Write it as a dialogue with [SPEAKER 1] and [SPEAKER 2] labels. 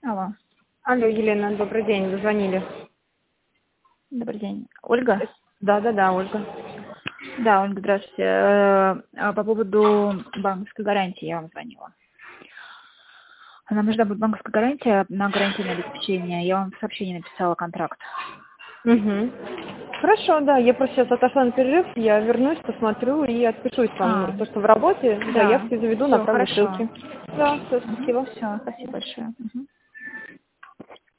[SPEAKER 1] Алло,
[SPEAKER 2] Алло, Елена, добрый день, вы звонили.
[SPEAKER 1] добрый день. Ольга?
[SPEAKER 2] Да, Ольга.
[SPEAKER 1] Да, Ольга, здравствуйте. По поводу банковской гарантии я вам звонила. Нам нужна будет банковская гарантия на гарантийное обеспечение. Я вам в сообщении написала контракт.
[SPEAKER 2] Угу. Хорошо, да, я просто сейчас отошла на перерыв, я вернусь, посмотрю и отпишусь вам. То, что в работе,
[SPEAKER 1] Да,
[SPEAKER 2] заявки заведу,
[SPEAKER 1] все,
[SPEAKER 2] направлю
[SPEAKER 1] хорошо.
[SPEAKER 2] ссылки. Да, все, спасибо.
[SPEAKER 1] Все, спасибо большое. Мгм.